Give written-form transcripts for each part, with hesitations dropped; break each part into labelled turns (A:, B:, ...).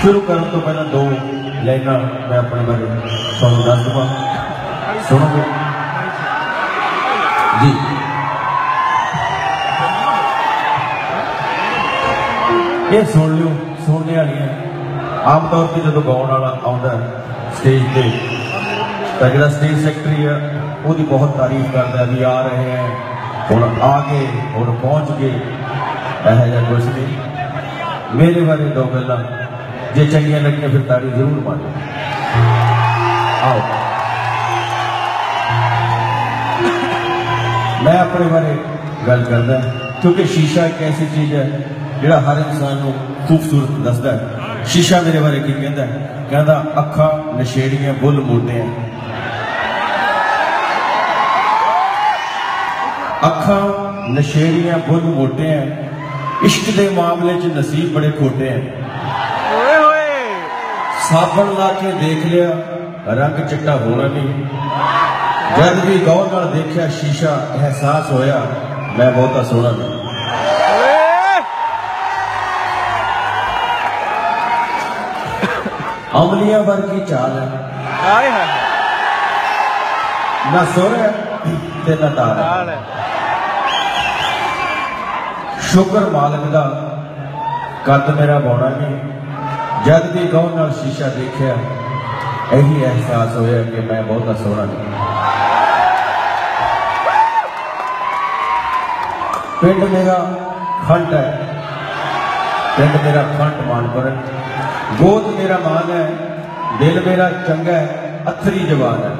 A: शुरू करने तो पहले दो लाइना मैं अपने बारे तुहानू दस दूंगा, सुनोगे जी। ये सुन लियो, सुनने वाली है। आम तौर पर जो गाने वाला आता स्टेज पे तो जो स्टेज सैकटरी है वो बहुत तारीफ करता है भी आ रहे हैं हम आ गए हम पहुंच गए, यह कुछ नहीं। मेरे बारे दो गल्लां जे चंगियां लगियां फिर ताड़ी जरूर मारो। आओ मैं अपने बारे गल करदा क्योंकि शीशा एक ऐसी चीज है जिहड़ा हर इंसान को खूबसूरत दसदा है। शीशा मेरे बारे की कहंदा है, कहंदा अखां नशेड़ियां बुल मोटे हैं, अखां नशेड़ियां बुल मोटे हैं, इश्क के मामले च नसीब बड़े खोटे हैं। साबन ला के देख लिया रंग चिट्टा होना नहीं, जब भी गौर नाल देखिया शीशा एहसास होया मैं बहुता सोहना नहीं। अमलिया वर्गी चाल है, ना सुर है ते ना ताल है। शुक्र मालिक दा कद मेरा बौना नहीं, जब भी गौर नाल शीशा देखिया यही एहसास होया कि मैं बहुत सोहना नहीं। पिंड मेरा खंड है, पिंड मेरा खंड मानपुर है, गोद मेरा मान है, दिल मेरा चंगा है, अथरी जवान है।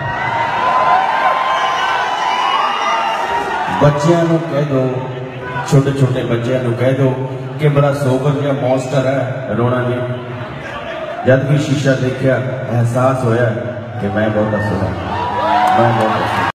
A: बच्चों को कह दो, छोटे छोटे बच्चों को कह दो कि बड़ा सोबर या मॉन्स्टर है, रोना नहीं। जब भी शीशा देखा एहसास होया कि मैं बहुत सोहना, मैं बहुत